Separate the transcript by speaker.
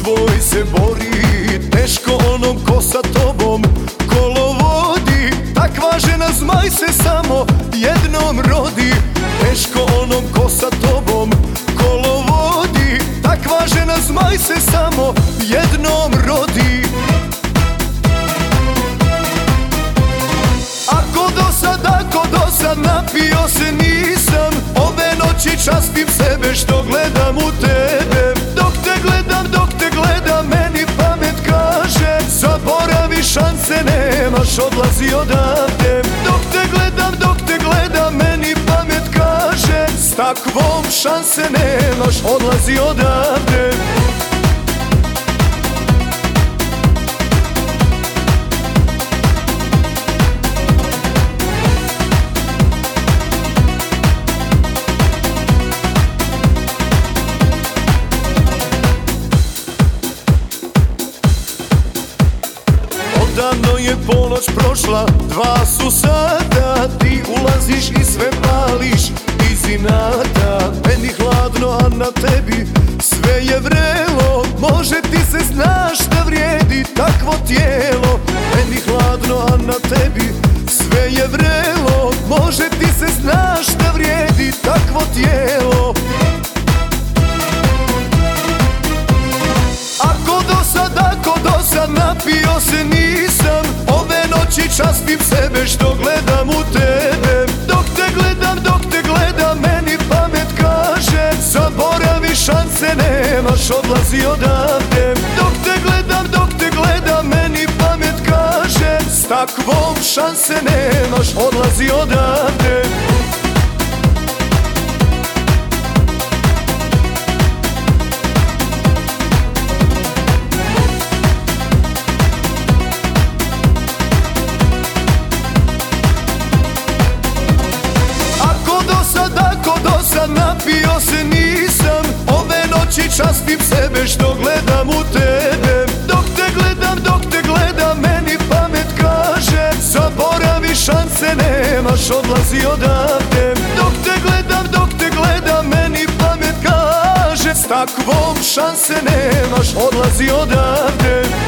Speaker 1: svoj se bori, teško onom ko sa tobom kolo vodi. Takva žena zmaj se samo jednom rodi, teško onom ko sa tobom kolo vodi. Takva žena zmaj se samo jednom rodi. Ako do sad napio se nisam, ove noći častim sebe što gledam u tebe. Dok te gledam, meni pamet kaže zaboravi, šanse nemaš, odlazi odavde. Dok te gledam, meni pamet kaže s takvom šanse nemaš, odlazi odavde. Davno je ponoć prošla, 2 su sata, ti ulaziš i sve pališ iz inata. Meni hladno, a na tebi sve je vrelo, može ti se, znaš da vrijedi takvo tijelo. Meni hladno, a na tebi sve je vrelo, može ti se, znaš da vrijedi takvo tijelo. Ako do sad napio se nisam, ove noći častim sebe što gledam u tebe. Dok te gledam, meni pamet kaže zaboravi, šanse nemaš, odlazi odavde. Dok te gledam, meni pamet kaže s takvom šanse nemaš, odlazi odavde. Ako do sad napio se nisam, ove noći častim sebe što gledam u tebe. Dok te gledam, meni pamet kaže zaboravi, šanse nemaš, odlazi odavde. Dok te gledam, meni pamet kaže s takvom šanse nemaš, odlazi odavde.